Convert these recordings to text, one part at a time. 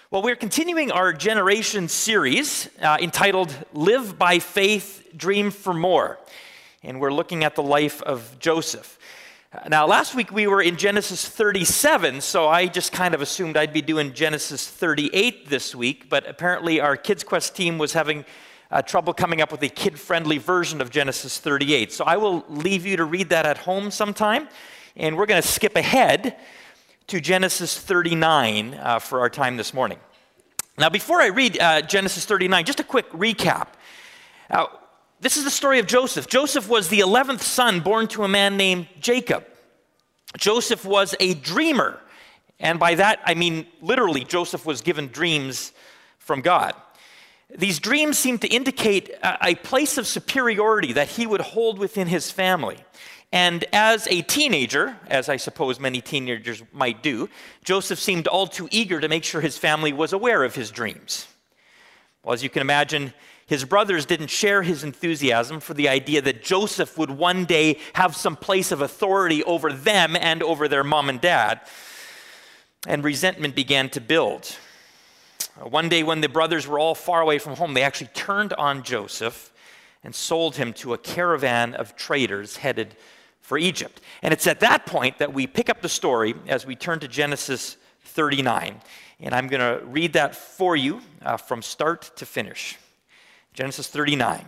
Well, we're continuing our generation series entitled Live by Faith, Dream for More. And we're looking at the life of Joseph. Now, last week we were in Genesis 37, so I just kind of assumed I'd be doing Genesis 38 this week, but apparently our Kids Quest team was having trouble coming up with a kid-friendly version of Genesis 38. So I will leave you to read that at home sometime, and we're going to skip ahead to Genesis 39 for our time this morning. Now, before I read Genesis 39, just a quick recap. This is the story of Joseph. Joseph was the 11th son born to a man named Jacob. Joseph was a dreamer, and by that I mean literally Joseph was given dreams from God. These dreams seem to indicate a place of superiority that he would hold within his family. And as a teenager, as I suppose many teenagers might do, Joseph seemed all too eager to make sure his family was aware of his dreams. Well, as you can imagine, his brothers didn't share his enthusiasm for the idea that Joseph would one day have some place of authority over them and over their mom and dad. And resentment began to build. One day when the brothers were all far away from home, they actually turned on Joseph and sold him to a caravan of traders headed for Egypt. And it's at that point that we pick up the story as we turn to Genesis 39. And I'm going to read that for you from start to finish. Genesis 39.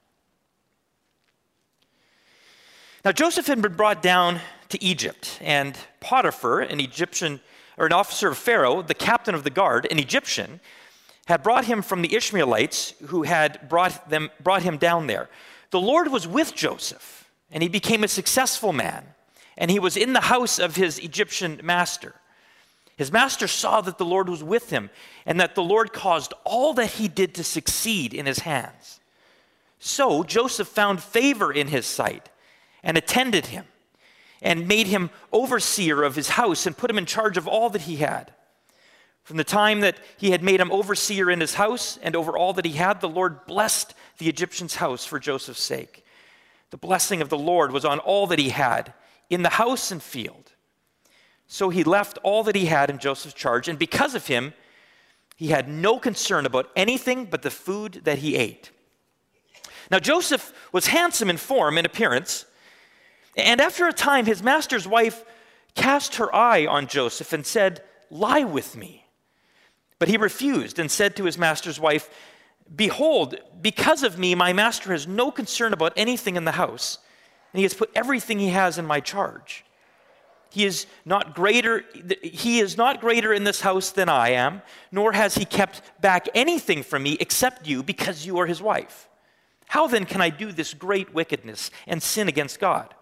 Now Joseph had been brought down to Egypt, and Potiphar, an officer of Pharaoh, the captain of the guard, an Egyptian, had brought him from the Ishmaelites who had brought him down there. The Lord was with Joseph, and he became a successful man, and he was in the house of his Egyptian master. His master saw that the Lord was with him, and that the Lord caused all that he did to succeed in his hands. So Joseph found favor in his sight, and attended him, and made him overseer of his house, and put him in charge of all that he had. From the time that he had made him overseer in his house and over all that he had, the Lord blessed the Egyptian's house for Joseph's sake. The blessing of the Lord was on all that he had, in the house and field. So he left all that he had in Joseph's charge, and because of him, he had no concern about anything but the food that he ate. Now Joseph was handsome in form and appearance, and after a time his master's wife cast her eye on Joseph and said, "Lie with me." But he refused and said to his master's wife, "Behold, because of me, my master has no concern about anything in the house, and he has put everything he has in my charge. He is not greater in this house than I am, nor has he kept back anything from me except you, because you are his wife. How then can I do this great wickedness and sin against God?"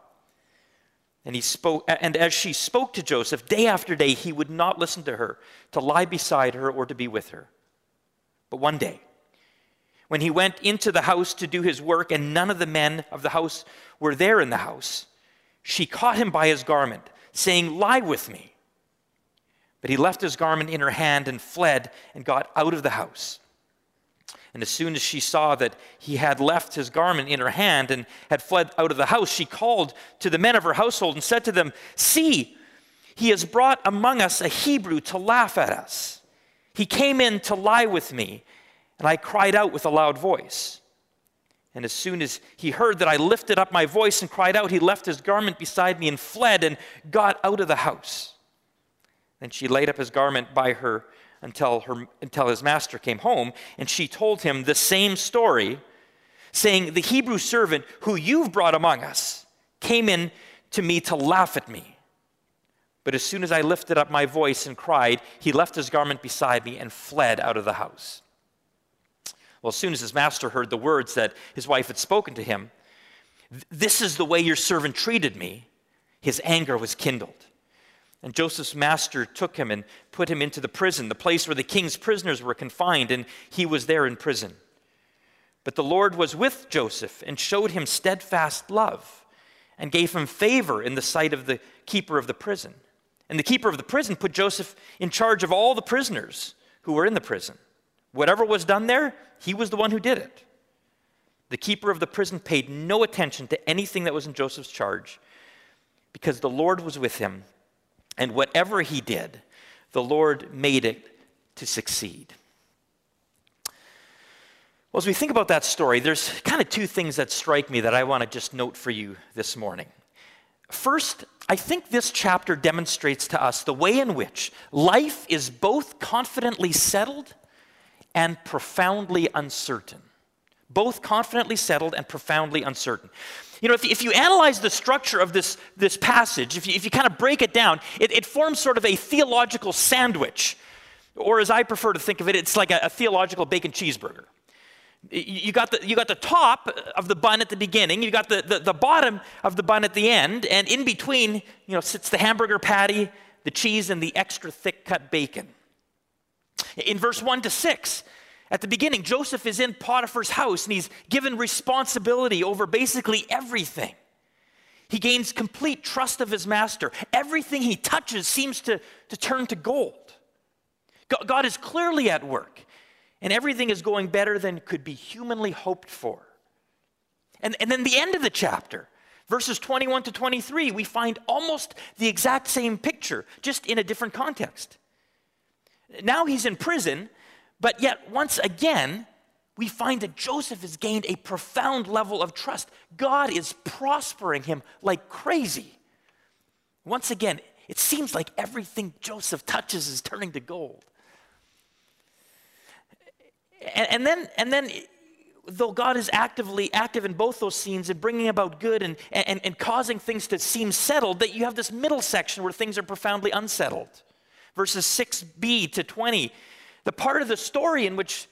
And as she spoke to Joseph day after day, he would not listen to her, to lie beside her or to be with her. But one day, when he went into the house to do his work, and none of the men of the house were there in the house, she caught him by his garment, saying, "Lie with me." But he left his garment in her hand and fled and got out of the house. And as soon as she saw that he had left his garment in her hand and had fled out of the house, she called to the men of her household and said to them, "See, he has brought among us a Hebrew to laugh at us. He came in to lie with me, and I cried out with a loud voice. And as soon as he heard that I lifted up my voice and cried out, he left his garment beside me and fled and got out of the house." Then she laid up his garment by her until his master came home, and she told him the same story, saying, "The Hebrew servant who you've brought among us came in to me to laugh at me. But as soon as I lifted up my voice and cried, he left his garment beside me and fled out of the house." Well, as soon as his master heard the words that his wife had spoken to him, "This is the way your servant treated me," his anger was kindled. And Joseph's master took him and put him into the prison, the place where the king's prisoners were confined, and he was there in prison. But the Lord was with Joseph and showed him steadfast love and gave him favor in the sight of the keeper of the prison. And the keeper of the prison put Joseph in charge of all the prisoners who were in the prison. Whatever was done there, he was the one who did it. The keeper of the prison paid no attention to anything that was in Joseph's charge, because the Lord was with him, and whatever he did, the Lord made it to succeed. Well, as we think about that story, there's kind of two things that strike me that I want to just note for you this morning. First, I think this chapter demonstrates to us the way in which life is both confidently settled and profoundly uncertain. Both confidently settled and profoundly uncertain. You know, if you analyze the structure of this passage, if you kind of break it down, it forms sort of a theological sandwich. Or as I prefer to think of it, it's like a theological bacon cheeseburger. You got the top of the bun at the beginning, you got the bottom of the bun at the end, and in between, sits the hamburger patty, the cheese, and the extra thick cut bacon. In verse 1-6, at the beginning, Joseph is in Potiphar's house, and he's given responsibility over basically everything. He gains complete trust of his master. Everything he touches seems to turn to gold. God is clearly at work. And everything is going better than could be humanly hoped for. And then the end of the chapter, verses 21-23, we find almost the exact same picture, just in a different context. Now he's in prison, but yet once again, we find that Joseph has gained a profound level of trust. God is prospering him like crazy. Once again, it seems like everything Joseph touches is turning to gold. And then, though God is active in both those scenes and bringing about good and causing things to seem settled, that you have this middle section where things are profoundly unsettled. Verses 6b-20, the part of the story in which,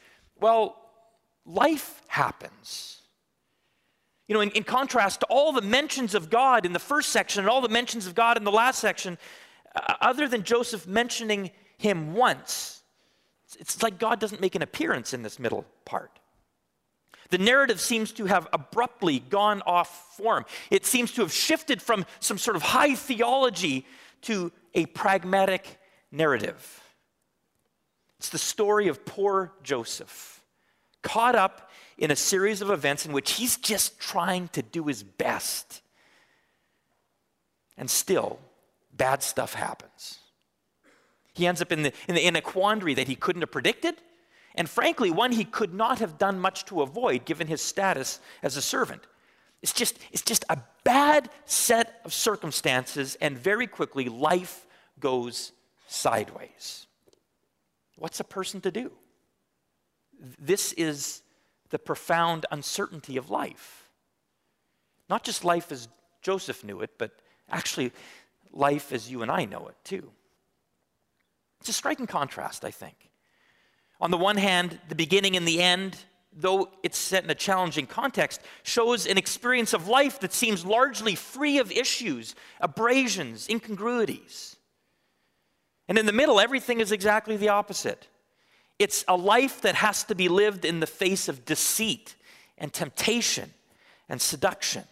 life happens. In contrast to all the mentions of God in the first section and all the mentions of God in the last section, other than Joseph mentioning him once, it's like God doesn't make an appearance in this middle part. The narrative seems to have abruptly gone off form. It seems to have shifted from some sort of high theology to a pragmatic narrative. It's the story of poor Joseph, caught up in a series of events in which he's just trying to do his best. And still, bad stuff happens. He ends up in a quandary that he couldn't have predicted, and frankly, one he could not have done much to avoid given his status as a servant. It's just a bad set of circumstances, and very quickly, life goes sideways. What's a person to do? This is the profound uncertainty of life. Not just life as Joseph knew it, but actually life as you and I know it too. It's a striking contrast, I think. On the one hand, the beginning and the end, though it's set in a challenging context, shows an experience of life that seems largely free of issues, abrasions, incongruities. And in the middle, everything is exactly the opposite. It's a life that has to be lived in the face of deceit and temptation and seduction.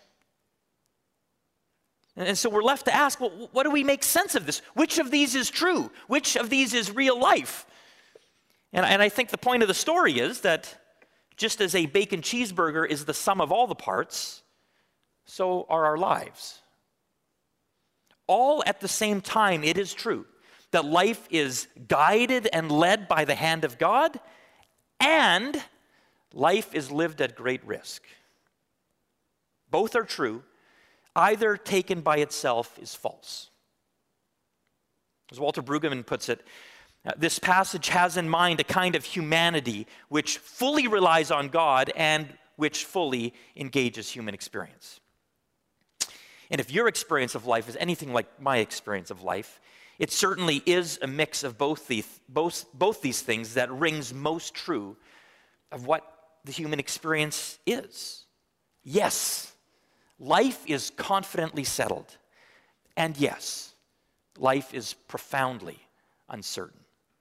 And so we're left to ask, what do we make sense of this? Which of these is true? Which of these is real life? And I think the point of the story is that just as a bacon cheeseburger is the sum of all the parts, so are our lives. All at the same time, it is true that life is guided and led by the hand of God, and life is lived at great risk. Both are true. Either taken by itself is false. As Walter Brueggemann puts it, this passage has in mind a kind of humanity which fully relies on God and which fully engages human experience. And if your experience of life is anything like my experience of life, it certainly is a mix of both these things that rings most true of what the human experience is. Yes, life is confidently settled. And yes, life is profoundly uncertain.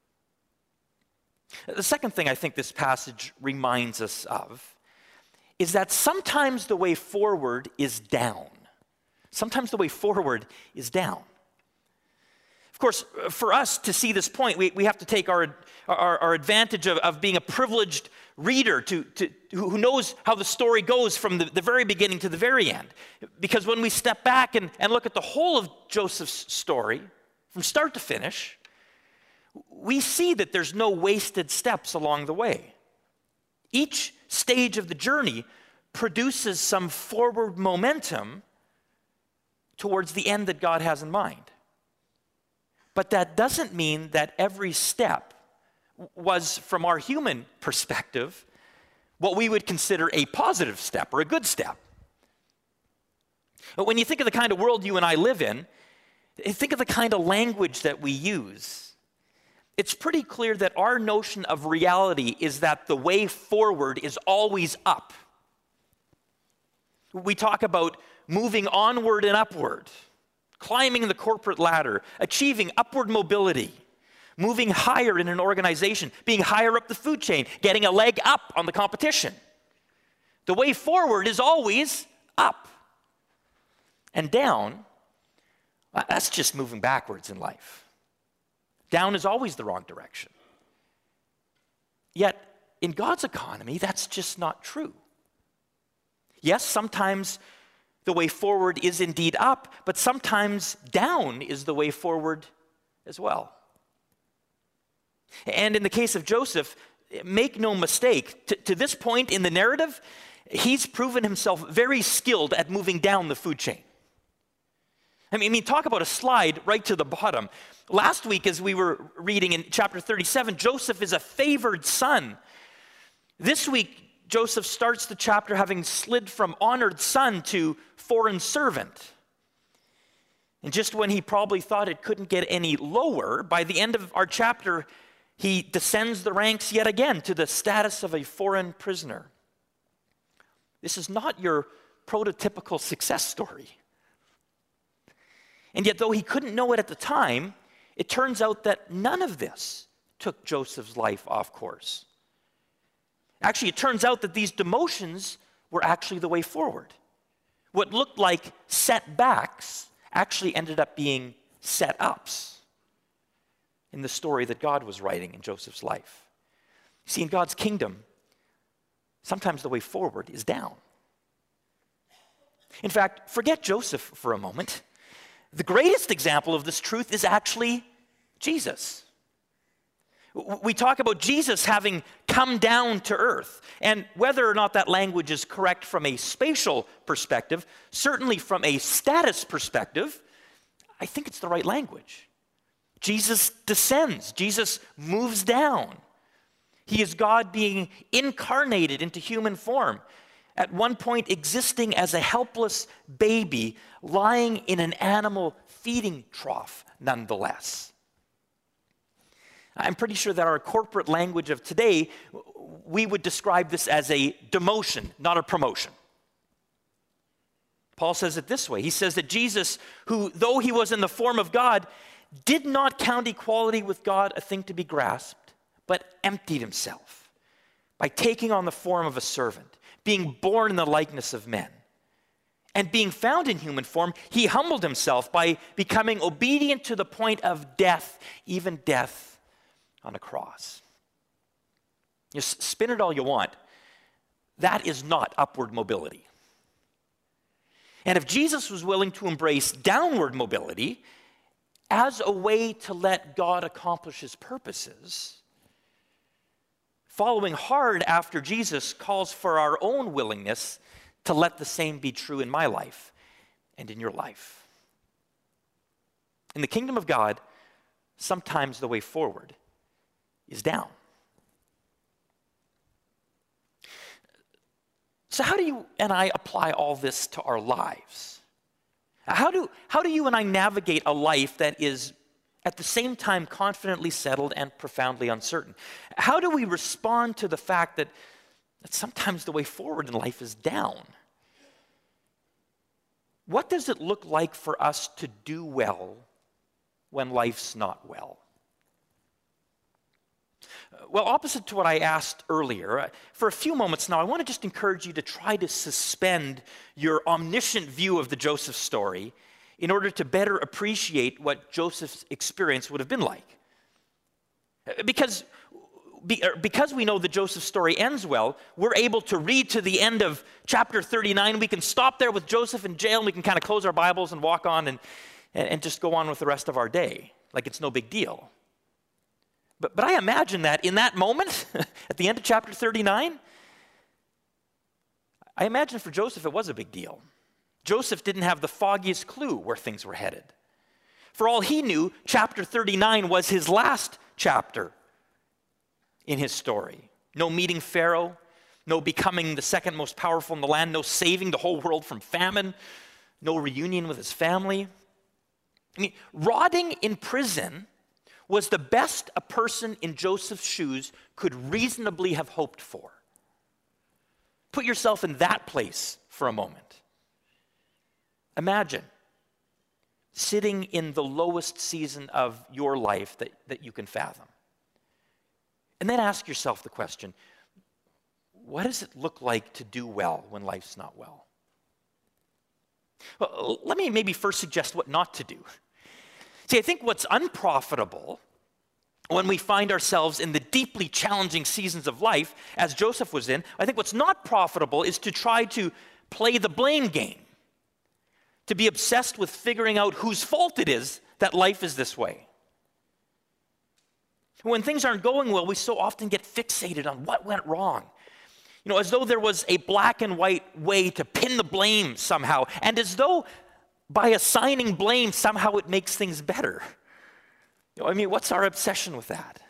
The second thing I think this passage reminds us of is that sometimes the way forward is down. Sometimes the way forward is down. Of course, for us to see this point, we have to take our advantage of being a privileged reader who knows how the story goes from the very beginning to the very end. Because when we step back and look at the whole of Joseph's story, from start to finish, we see that there's no wasted steps along the way. Each stage of the journey produces some forward momentum towards the end that God has in mind. But that doesn't mean that every step was, from our human perspective, what we would consider a positive step or a good step. But when you think of the kind of world you and I live in, think of the kind of language that we use. It's pretty clear that our notion of reality is that the way forward is always up. We talk about moving onward and upward, climbing the corporate ladder, achieving upward mobility, moving higher in an organization, being higher up the food chain, getting a leg up on the competition. The way forward is always up. And down, that's just moving backwards in life. Down is always the wrong direction. Yet, in God's economy, that's just not true. Yes, sometimes the way forward is indeed up, but sometimes down is the way forward as well. And in the case of Joseph, make no mistake, to this point in the narrative, he's proven himself very skilled at moving down the food chain. I mean, talk about a slide right to the bottom. Last week, as we were reading in chapter 37, Joseph is a favored son. This week, Joseph starts the chapter having slid from honored son to foreign servant. And just when he probably thought it couldn't get any lower, by the end of our chapter, he descends the ranks yet again to the status of a foreign prisoner. This is not your prototypical success story. And yet, though he couldn't know it at the time, it turns out that none of this took Joseph's life off course. Actually, it turns out that these demotions were actually the way forward. What looked like setbacks actually ended up being set-ups in the story that God was writing in Joseph's life. See, in God's kingdom, sometimes the way forward is down. In fact, forget Joseph for a moment. The greatest example of this truth is actually Jesus. We talk about Jesus having come down to earth, and whether or not that language is correct from a spatial perspective, certainly from a status perspective, I think it's the right language. Jesus descends. Jesus moves down. He is God being incarnated into human form, at one point existing as a helpless baby lying in an animal feeding trough nonetheless. I'm pretty sure that our corporate language of today, we would describe this as a demotion, not a promotion. Paul says it this way. He says that Jesus, who, though he was in the form of God, did not count equality with God a thing to be grasped, but emptied himself by taking on the form of a servant, being born in the likeness of men. And being found in human form, he humbled himself by becoming obedient to the point of death, even death on a cross. You spin it all you want. That is not upward mobility. And if Jesus was willing to embrace downward mobility as a way to let God accomplish his purposes, following hard after Jesus calls for our own willingness to let the same be true in my life and in your life. In the kingdom of God, sometimes the way forward is down. So how do you and I apply all this to our lives? How do you and I navigate a life that is at the same time confidently settled and profoundly uncertain? How do we respond to the fact that sometimes the way forward in life is down? What does it look like for us to do well when life's not well? Well, opposite to what I asked earlier, for a few moments now, I want to just encourage you to try to suspend your omniscient view of the Joseph story in order to better appreciate what Joseph's experience would have been like. Because we know that Joseph's story ends well, we're able to read to the end of chapter 39. We can stop there with Joseph in jail, and we can kind of close our Bibles and walk on and just go on with the rest of our day, like it's no big deal. But I imagine that in that moment, at the end of chapter 39, I imagine for Joseph it was a big deal. Joseph didn't have the foggiest clue where things were headed. For all he knew, chapter 39 was his last chapter in his story. No meeting Pharaoh, no becoming the second most powerful in the land, no saving the whole world from famine, no reunion with his family. I mean, rotting in prison was the best a person in Joseph's shoes could reasonably have hoped for. Put yourself in that place for a moment. Imagine sitting in the lowest season of your life that you can fathom. And then ask yourself the question, what does it look like to do well when life's not well? Well, let me maybe first suggest what not to do. See, I think what's unprofitable when we find ourselves in the deeply challenging seasons of life, as Joseph was in, I think what's not profitable is to try to play the blame game, to be obsessed with figuring out whose fault it is that life is this way. When things aren't going well, we so often get fixated on what went wrong. You know, as though there was a black and white way to pin the blame somehow, and as though by assigning blame, somehow it makes things better. You know, I mean, what's our obsession with that?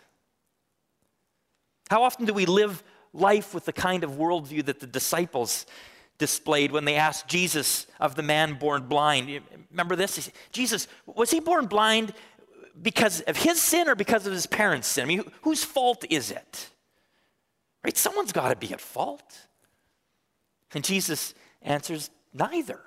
How often do we live life with the kind of worldview that the disciples displayed when they asked Jesus of the man born blind? You remember this? He said, Jesus, was he born blind because of his sin or because of his parents' sin? I mean, whose fault is it? Right? Someone's got to be at fault. And Jesus answers, neither.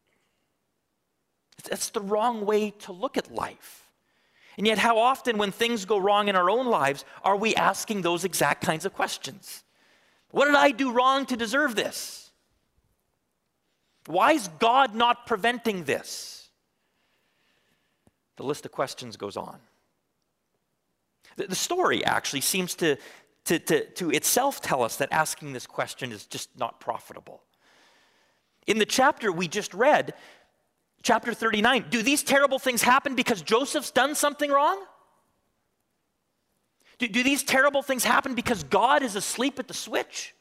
That's the wrong way to look at life. And yet, how often when things go wrong in our own lives are we asking those exact kinds of questions? What did I do wrong to deserve this? Why is God not preventing this? The list of questions goes on. The story actually seems to itself tell us that asking this question is just not profitable. In the chapter we just read, chapter 39, do these terrible things happen because Joseph's done something wrong? Do these terrible things happen because God is asleep at the switch?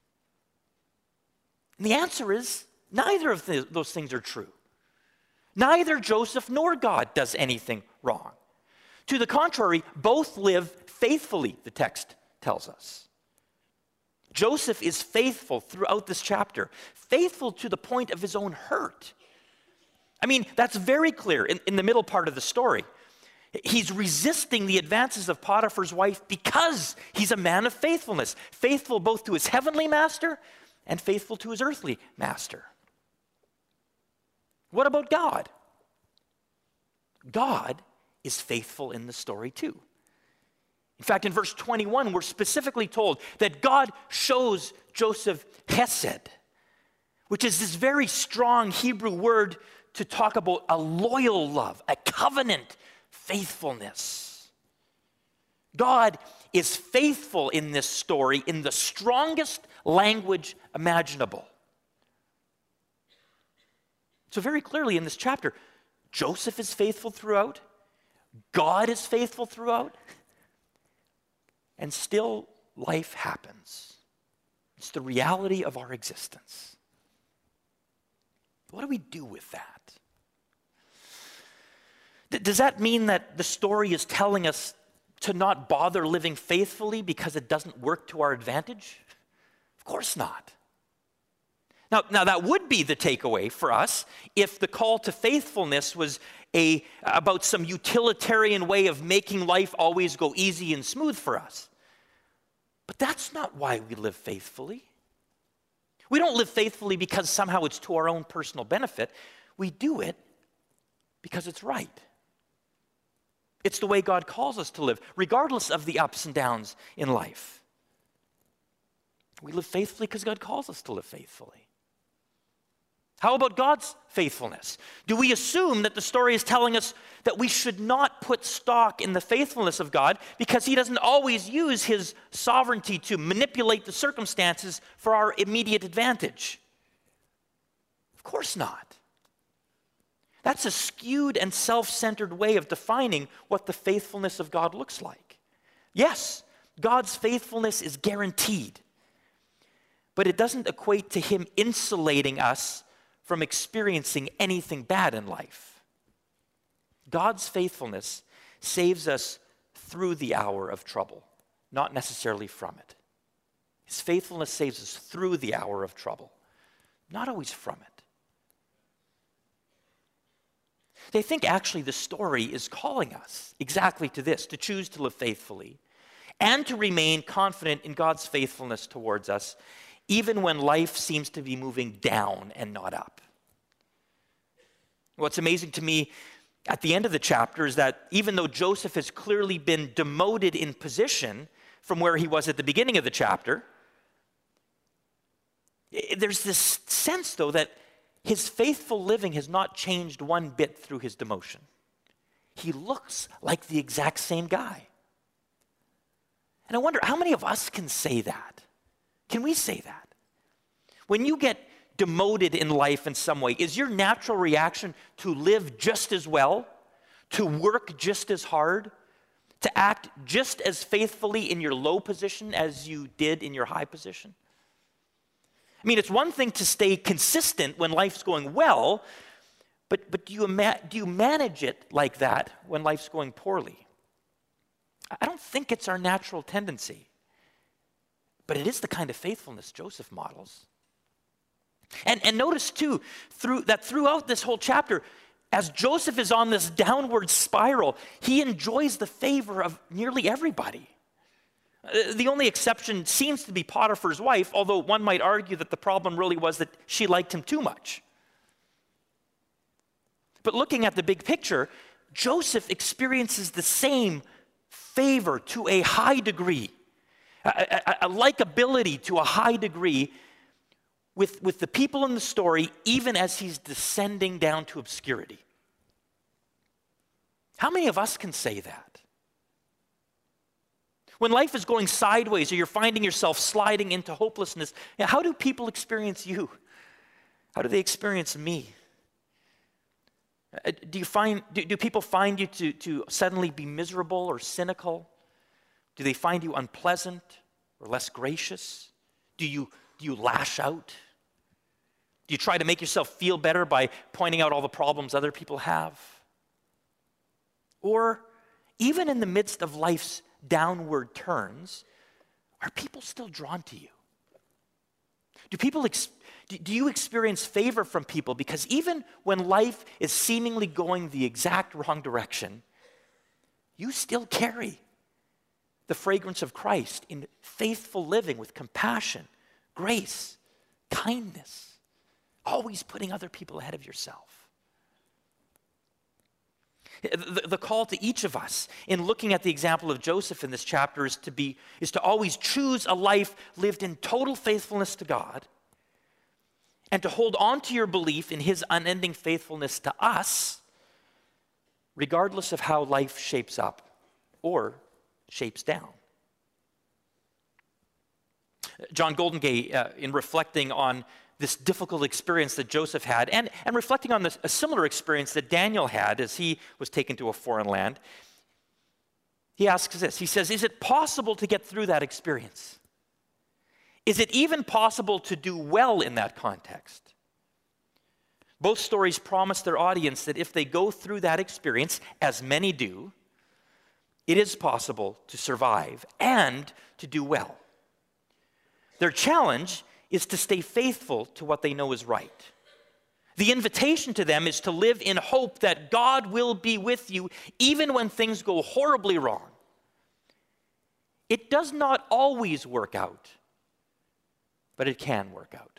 And the answer is neither of those things are true. Neither Joseph nor God does anything wrong. To the contrary, both live faithfully, the text tells us. Joseph is faithful throughout this chapter, faithful to the point of his own hurt. I mean, that's very clear in the middle part of the story. He's resisting the advances of Potiphar's wife because he's a man of faithfulness, faithful both to his heavenly master and faithful to his earthly master. What about God? God is faithful in the story too. In fact, in verse 21, we're specifically told that God shows Joseph hesed, which is this very strong Hebrew word to talk about a loyal love, a covenant faithfulness. God is faithful in this story in the strongest language imaginable. So very clearly in this chapter, Joseph is faithful throughout, God is faithful throughout, and still life happens. It's the reality of our existence. What do we do with that? Does that mean that the story is telling us to not bother living faithfully because it doesn't work to our advantage? Of course not. Now that would be the takeaway for us if the call to faithfulness was about some utilitarian way of making life always go easy and smooth for us. But that's not why we live faithfully. We don't live faithfully because somehow it's to our own personal benefit. We do it because it's right. It's the way God calls us to live, regardless of the ups and downs in life. We live faithfully because God calls us to live faithfully. How about God's faithfulness? Do we assume that the story is telling us that we should not put stock in the faithfulness of God because he doesn't always use his sovereignty to manipulate the circumstances for our immediate advantage? Of course not. That's a skewed and self-centered way of defining what the faithfulness of God looks like. Yes, God's faithfulness is guaranteed, but it doesn't equate to him insulating us from experiencing anything bad in life. God's faithfulness saves us through the hour of trouble, not necessarily from it. His faithfulness saves us through the hour of trouble, not always from it. They think actually the story is calling us exactly to this, to choose to live faithfully and to remain confident in God's faithfulness towards us, even when life seems to be moving down and not up. What's amazing to me at the end of the chapter is that even though Joseph has clearly been demoted in position from where he was at the beginning of the chapter, there's this sense, though, that his faithful living has not changed one bit through his demotion. He looks like the exact same guy. And I wonder, how many of us can say that? Can we say that? When you get demoted in life in some way, is your natural reaction to live just as well, to work just as hard, to act just as faithfully in your low position as you did in your high position? I mean, it's one thing to stay consistent when life's going well, but do you manage it like that when life's going poorly? I don't think it's our natural tendency, but it is the kind of faithfulness Joseph models. And notice too, throughout this whole chapter, as Joseph is on this downward spiral, he enjoys the favor of nearly everybody. The only exception seems to be Potiphar's wife, although one might argue that the problem really was that she liked him too much. But looking at the big picture, Joseph experiences the same favor to a high degree, a likability to a high degree with the people in the story, even as he's descending down to obscurity. How many of us can say that? When life is going sideways or you're finding yourself sliding into hopelessness, how do people experience you? How do they experience me? Do people find you to suddenly be miserable or cynical? Do they find you unpleasant or less gracious? Do you lash out? Do you try to make yourself feel better by pointing out all the problems other people have? Or even in the midst of life's downward turns, are people still drawn to you? Do you experience favor from people because even when life is seemingly going the exact wrong direction, you still carry the fragrance of Christ in faithful living with compassion, grace, kindness, always putting other people ahead of yourself? The call to each of us in looking at the example of Joseph in this chapter is to always choose a life lived in total faithfulness to God and to hold on to your belief in his unending faithfulness to us, regardless of how life shapes up or shapes down. John Goldengay, in reflecting on this difficult experience that Joseph had, and reflecting on a similar experience that Daniel had as he was taken to a foreign land, he asks this. He says, is it possible to get through that experience? Is it even possible to do well in that context? Both stories promise their audience that if they go through that experience, as many do, it is possible to survive and to do well. Their challenge is to stay faithful to what they know is right. The invitation to them is to live in hope that God will be with you even when things go horribly wrong. It does not always work out, but it can work out.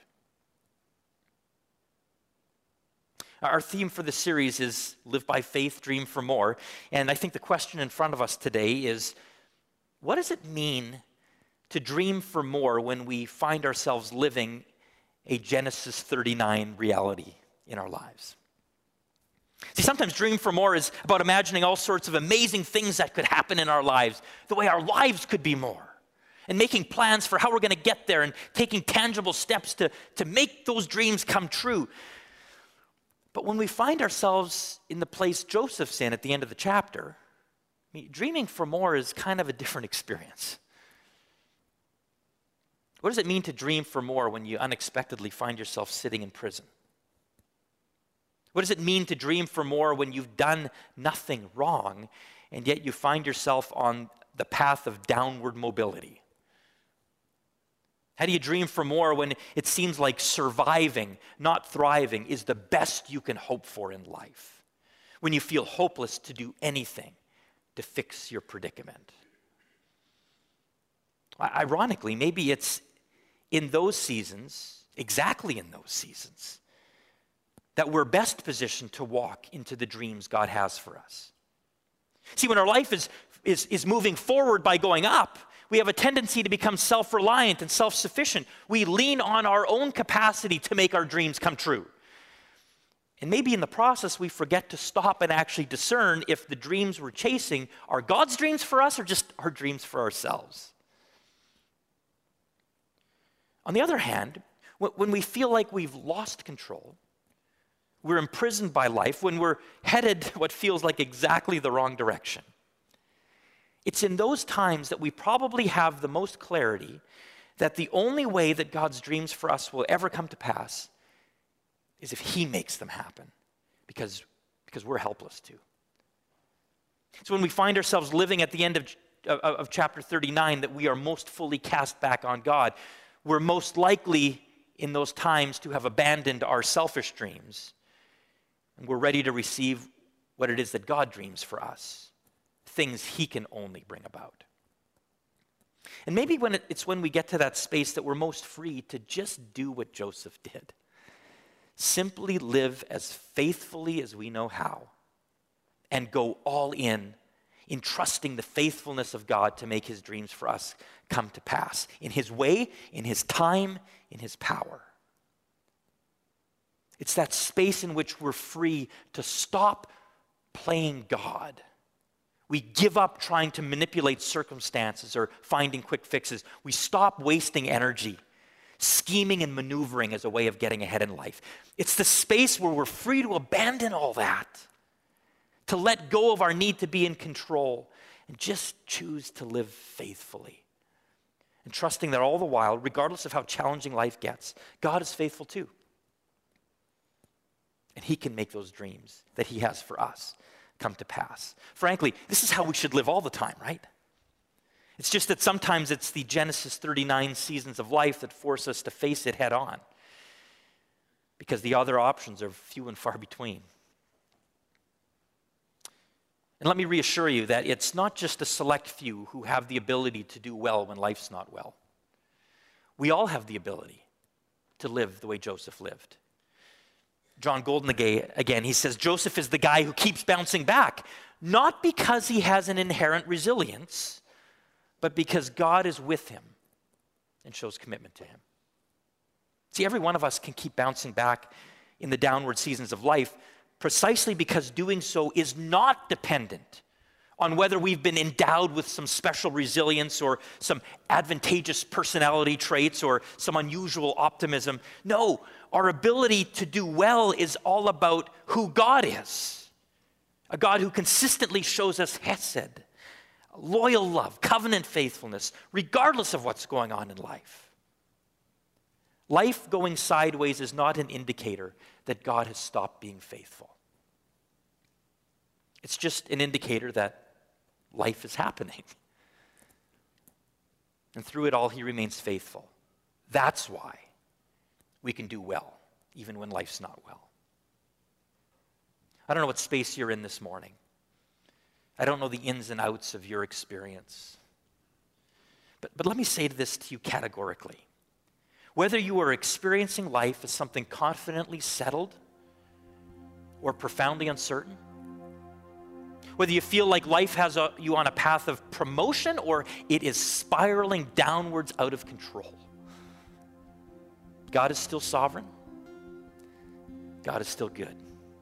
Our theme for the series is Live by Faith, Dream for More. And I think the question in front of us today is, what does it mean to dream for more when we find ourselves living a Genesis 39 reality in our lives? See, sometimes dream for more is about imagining all sorts of amazing things that could happen in our lives, the way our lives could be more, and making plans for how we're going to get there and taking tangible steps to make those dreams come true. But when we find ourselves in the place Joseph's in at the end of the chapter, mean, dreaming for more is kind of a different experience. What does it mean to dream for more when you unexpectedly find yourself sitting in prison? What does it mean to dream for more when you've done nothing wrong and yet you find yourself on the path of downward mobility? How do you dream for more when it seems like surviving, not thriving, is the best you can hope for in life? When you feel hopeless to do anything to fix your predicament? Ironically, maybe it's in those seasons, exactly in those seasons, that we're best positioned to walk into the dreams God has for us. See, when our life is moving forward by going up, we have a tendency to become self-reliant and self-sufficient. We lean on our own capacity to make our dreams come true. And maybe in the process, we forget to stop and actually discern if the dreams we're chasing are God's dreams for us or just our dreams for ourselves. On the other hand, when we feel like we've lost control, we're imprisoned by life, when we're headed what feels like exactly the wrong direction, it's in those times that we probably have the most clarity that the only way that God's dreams for us will ever come to pass is if He makes them happen, because we're helpless to. So when we find ourselves living at the end of chapter 39 that we are most fully cast back on God, we're most likely in those times to have abandoned our selfish dreams, and we're ready to receive what it is that God dreams for us, things He can only bring about. And maybe it's when we get to that space that we're most free to just do what Joseph did. Simply live as faithfully as we know how and go all in trusting the faithfulness of God to make His dreams for us come to pass in His way, in His time, in His power. It's that space in which we're free to stop playing God. We give up trying to manipulate circumstances or finding quick fixes. We stop wasting energy, scheming and maneuvering as a way of getting ahead in life. It's the space where we're free to abandon all that, to let go of our need to be in control and just choose to live faithfully. And trusting that all the while, regardless of how challenging life gets, God is faithful too. And He can make those dreams that He has for us come to pass. Frankly, this is how we should live all the time, right? It's just that sometimes it's the Genesis 39 seasons of life that force us to face it head on, because the other options are few and far between. And let me reassure you that it's not just a select few who have the ability to do well when life's not well. We all have the ability to live the way Joseph lived. John Goldnagay, again, he says, Joseph is the guy who keeps bouncing back, not because he has an inherent resilience, but because God is with him and shows commitment to him. See, every one of us can keep bouncing back in the downward seasons of life precisely because doing so is not dependent on whether we've been endowed with some special resilience or some advantageous personality traits or some unusual optimism. No, our ability to do well is all about who God is. A God who consistently shows us hesed, loyal love, covenant faithfulness, regardless of what's going on in life. Life going sideways is not an indicator that God has stopped being faithful. It's just an indicator that life is happening. And through it all, He remains faithful. That's why we can do well, even when life's not well. I don't know what space you're in this morning. I don't know the ins and outs of your experience. But let me say this to you categorically. Whether you are experiencing life as something confidently settled or profoundly uncertain, whether you feel like life has you on a path of promotion or it is spiraling downwards out of control, God is still sovereign. God is still good.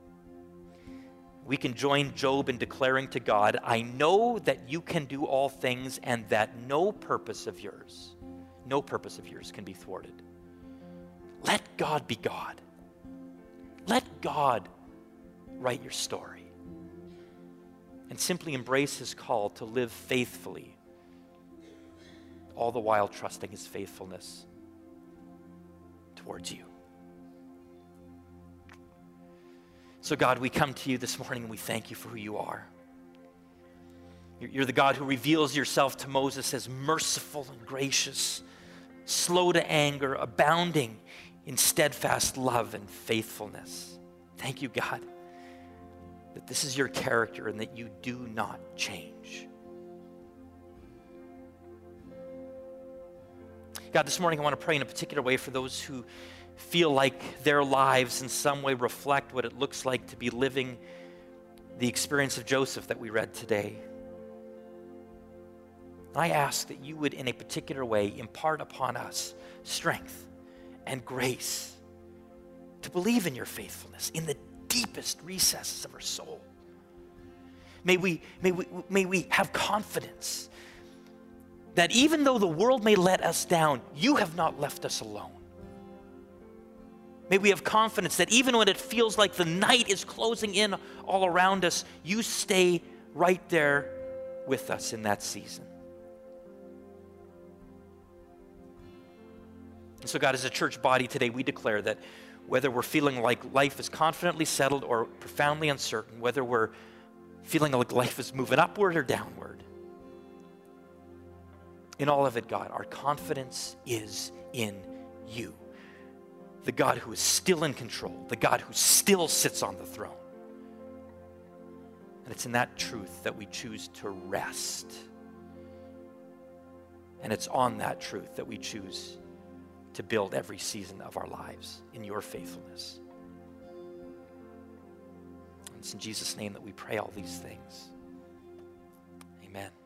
We can join Job in declaring to God, I know that you can do all things and that no purpose of yours can be thwarted. Let God be God. Let God write your story. and simply embrace his call to live faithfully, all the while trusting his faithfulness towards you. So God, we come to you this morning and we thank you for who you are. You're the God who reveals yourself to Moses as merciful and gracious, slow to anger, abounding in steadfast love and faithfulness. Thank you, God, that this is your character and that you do not change. God, this morning I want to pray in a particular way for those who feel like their lives in some way reflect what it looks like to be living the experience of Joseph that we read today. I ask that you would, in a particular way, impart upon us strength and grace to believe in your faithfulness in the deepest recesses of our soul. May we have confidence that even though the world may let us down, you have not left us alone. May we have confidence that even when it feels like the night is closing in all around us, you stay right there with us in that season. And so God, as a church body today, we declare that whether we're feeling like life is confidently settled or profoundly uncertain, whether we're feeling like life is moving upward or downward, in all of it, God, our confidence is in you. The God who is still in control, the God who still sits on the throne. And it's in that truth that we choose to rest. And it's on that truth that we choose to build every season of our lives in your faithfulness. And it's in Jesus' name that we pray all these things. Amen.